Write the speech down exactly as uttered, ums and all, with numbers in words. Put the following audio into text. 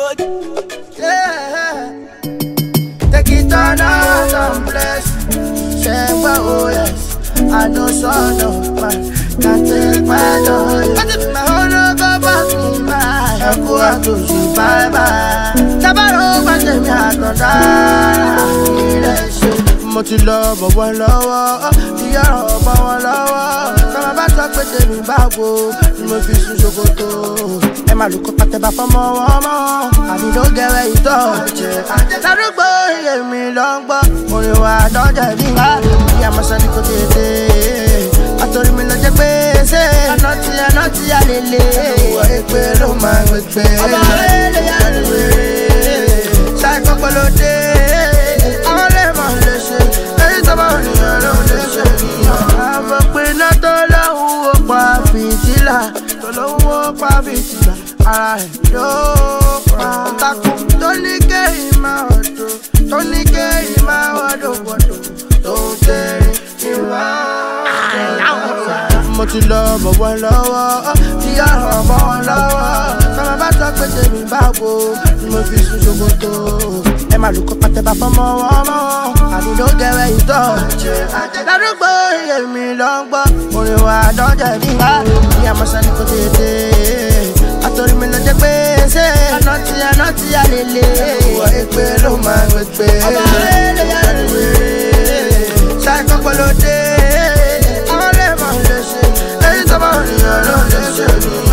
road. Yeah. Take it on out and bless. Say, oh yes, I know son of man can take my joy. But if my honor go back to my, I go out to see bye bye. Tabaro, but let me out on that. Mo ti lọ bọ̀ wọ́n lọ́wọ́, ìyá ọ̀bọ̀ wọn lọ́wọ́. Kọ́mọ bá sọ pé tèmi báwo ni mo fi sun ṣòkòtò. Ẹ máa lù kó pàtẹ́bà fọ́mọ wọn mọ́, àbí ló gẹ̀rẹ́ ìtọ́. Ládùúgbò iye mi lọ ń gbọ́, orin wa dọ́jà bí wá. Ìyá mọ̀ sani kò tètè, àtòrí mi lọ jẹ́ pé ṣé àná tí àná tí a lè lè. Ìwọ èpè ló máa ń gbé. Ọba rẹ̀ lè yá ni wèrè, ṣáà kọ́kọ́ ló dé. Àmọ́ pé iná tó lọ́hùn ó pa fìtílà, tó lọ́hùn ó pa fìtílà, ara ẹ̀ yóò pa. Takùn tó ní kéyìí máa ọ̀dọ̀, tó ní kéyìí máa wọ́dọ̀ wọ́dọ̀, tó ń kéré ìwà ọ̀dọ̀. Mo ti lọ bọ̀ wọ́n lọ́wọ́, ìyá ọ̀bọ̀ wọn lọ́wọ́. Kọ́mọ bá sọ pé tèmi báwo ni mo fi sun ṣòkòtò. Ẹ máa lù kó pàtẹ́bà fọ́mọ wọn mọ́, àbí ló gẹ̀rẹ́ ìtọ́. Ládùúgbò iye mi lọ ń gbọ́, orin wa dọ́jà bí wá. Ìyá mọ̀ sani kò tètè, àtòrí mi lọ jẹ́ pé ṣé àná tí àná tí a lè lè. Ìwọ èpè ló máa ń gbé. Ọba rẹ̀ lè yá ni wèrè, ṣáà kọ́kọ́ ló dé. Àwọn lè mọ̀ lè ṣe, èyí tó bá wù ní ọ̀rọ̀ lè ṣe.